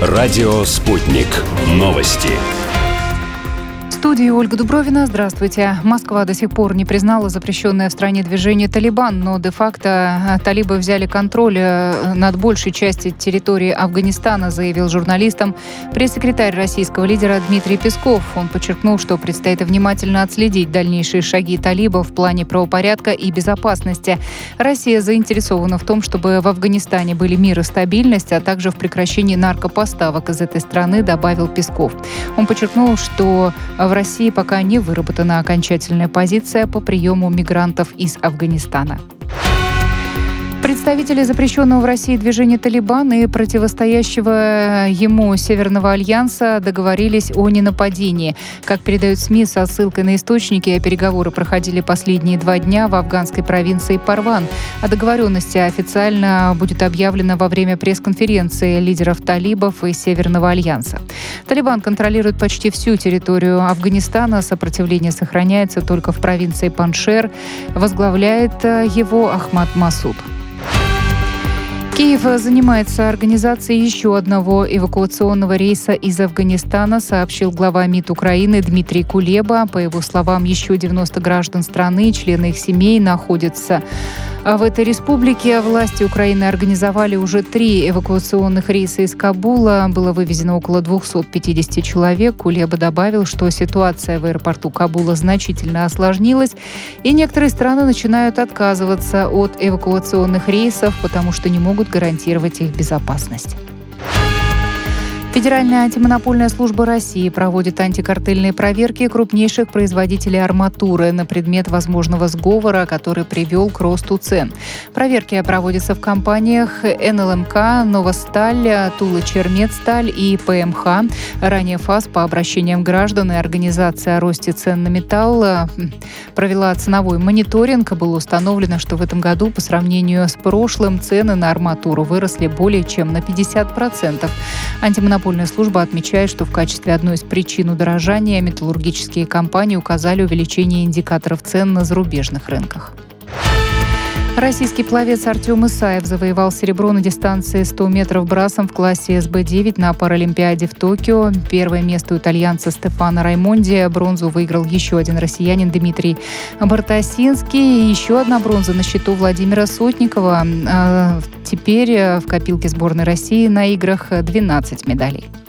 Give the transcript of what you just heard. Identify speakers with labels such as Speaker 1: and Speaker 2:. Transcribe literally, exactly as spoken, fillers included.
Speaker 1: Радио «Спутник». Новости.
Speaker 2: В студии Ольга Дубровина. Здравствуйте. Москва до сих пор не признала запрещенное в стране движение «Талибан», но де-факто талибы взяли контроль над большей частью территории Афганистана, заявил журналистам пресс-секретарь российского лидера Дмитрий Песков. Он подчеркнул, что предстоит внимательно отследить дальнейшие шаги талибов в плане правопорядка и безопасности. Россия заинтересована в том, чтобы в Афганистане были мир и стабильность, а также в прекращении наркопоставок из этой страны, добавил Песков. Он подчеркнул, что в России пока не выработана окончательная позиция по приему мигрантов из Афганистана. Представители запрещенного в России движения «Талибан» и противостоящего ему Северного альянса договорились о ненападении. Как передают СМИ со ссылкой на источники, переговоры проходили последние два дня в афганской провинции Парван. О договоренности официально будет объявлено во время пресс-конференции лидеров талибов и Северного альянса. «Талибан» контролирует почти всю территорию Афганистана. Сопротивление сохраняется только в провинции Паншер. Возглавляет его Ахмад Масуд. Киев занимается организацией еще одного эвакуационного рейса из Афганистана, сообщил глава МИД Украины Дмитрий Кулеба. По его словам, еще девяносто граждан страны и члены их семей находятся в этой республике. Власти Украины организовали уже три эвакуационных рейса из Кабула. Было вывезено около двести пятьдесят человек. Кулеба добавил, что ситуация в аэропорту Кабула значительно осложнилась, и некоторые страны начинают отказываться от эвакуационных рейсов, потому что не могут гарантировать их безопасность. Федеральная антимонопольная служба России проводит антикартельные проверки крупнейших производителей арматуры на предмет возможного сговора, который привел к росту цен. Проверки проводятся в компаниях эн эл эм ка, «Новосталь», «Тула-Черметсталь» и пэ эм ха. Ранее ФАС по обращениям граждан и организации о росте цен на металл провела ценовой мониторинг. Было установлено, что в этом году по сравнению с прошлым цены на арматуру выросли более чем на пятьдесят процентов. Антимонопольная Антимонопольная служба отмечает, что в качестве одной из причин удорожания металлургические компании указали увеличение индикаторов цен на зарубежных рынках. Российский пловец Артем Исаев завоевал серебро на дистанции сто метров брасом в классе эс бэ девять на Паралимпиаде в Токио. Первое место у итальянца Стефано Раймонди. Бронзу выиграл еще один россиянин Дмитрий Бартосинский. Еще одна бронза на счету Владимира Сотникова. Теперь в копилке сборной России на играх двенадцать медалей.